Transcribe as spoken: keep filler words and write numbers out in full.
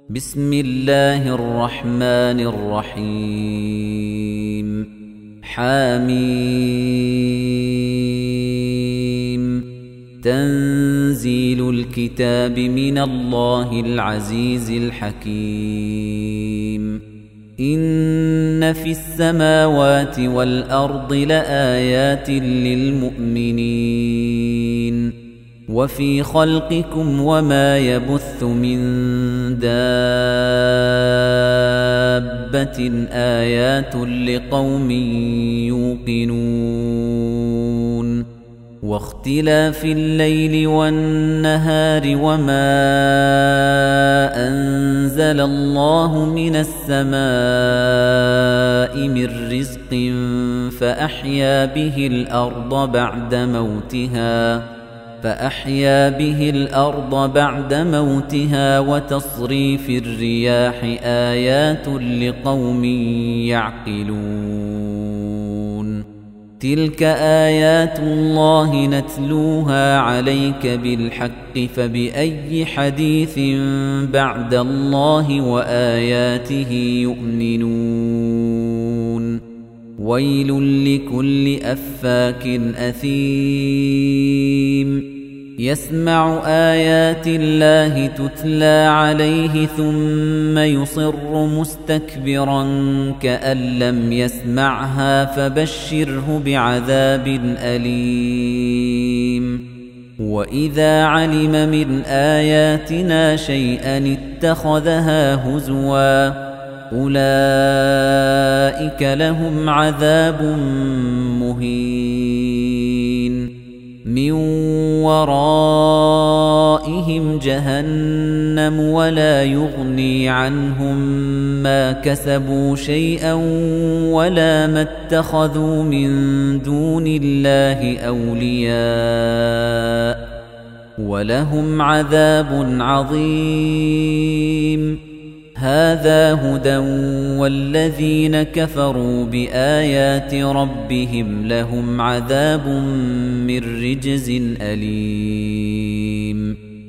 بسم الله الرحمن الرحيم حميم تنزيل الكتاب من الله العزيز الحكيم إن في السماوات والأرض لآيات للمؤمنين وفي خلقكم وما يبث من دابة آيات لقوم يوقنون واختلاف الليل والنهار وما أنزل الله من السماء من رزق فأحيا به الأرض بعد موتها فأحيا به الأرض بعد موتها وتصريف الرياح آيات لقوم يعقلون تلك آيات الله نتلوها عليك بالحق فبأي حديث بعد الله وآياته يؤمنون ويل لكل أفاك أثيم يسمع آيات الله تتلى عليه ثم يصر مستكبرا كأن لم يسمعها فبشره بعذاب أليم وإذا علم من آياتنا شيئا اتخذها هزوا أولئك لهم عذاب مهين من ورائهم جهنم ولا يغني عنهم ما كسبوا شيئا ولا ما اتخذوا من دون الله أولياء ولهم عذاب عظيم هذا هدى والذين كفروا بآيات ربهم لهم عذاب من رجز أليم